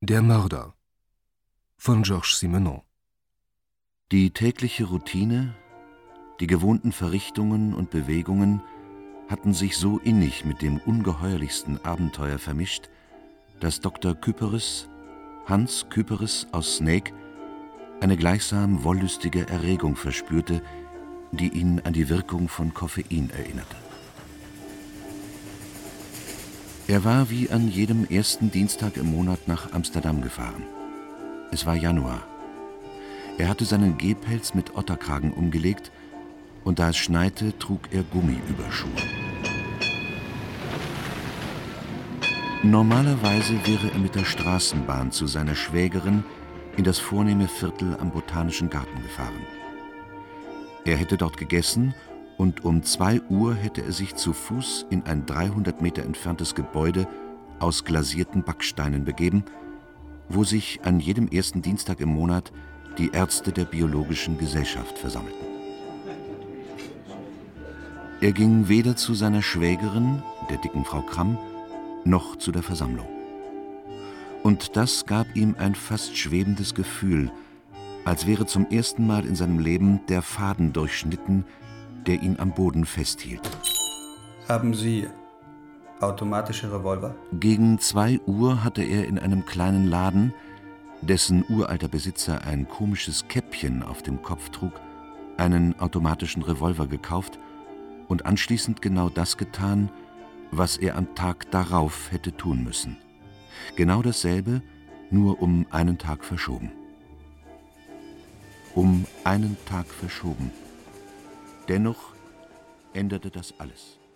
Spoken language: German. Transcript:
Der Mörder von Georges Simenon. Die tägliche Routine, die gewohnten Verrichtungen und Bewegungen hatten sich so innig mit dem ungeheuerlichsten Abenteuer vermischt, dass Dr. Küperes, Hans Küperes aus Sneek, eine gleichsam wollüstige Erregung verspürte, die ihn an die Wirkung von Koffein erinnerte. Er war wie an jedem ersten Dienstag im Monat nach Amsterdam gefahren. Es war Januar. Er hatte seinen Gehpelz mit Otterkragen umgelegt und da es schneite, trug er Gummiüberschuhe. Normalerweise wäre er mit der Straßenbahn zu seiner Schwägerin in das vornehme Viertel am Botanischen Garten gefahren. Er hätte dort gegessen und um 2 Uhr hätte er sich zu Fuß in ein 300 Meter entferntes Gebäude aus glasierten Backsteinen begeben, wo sich an jedem ersten Dienstag im Monat die Ärzte der Biologischen Gesellschaft versammelten. Er ging weder zu seiner Schwägerin, der dicken Frau Kramm, noch zu der Versammlung. Und das gab ihm ein fast schwebendes Gefühl, als wäre zum ersten Mal in seinem Leben der Faden durchschnitten, der ihn am Boden festhielt. Haben Sie automatische Revolver? Gegen 2 Uhr hatte er in einem kleinen Laden, dessen uralter Besitzer ein komisches Käppchen auf dem Kopf trug, einen automatischen Revolver gekauft und anschließend genau das getan, was er am Tag darauf hätte tun müssen. Genau dasselbe, nur um einen Tag verschoben. Um einen Tag verschoben. Dennoch änderte das alles.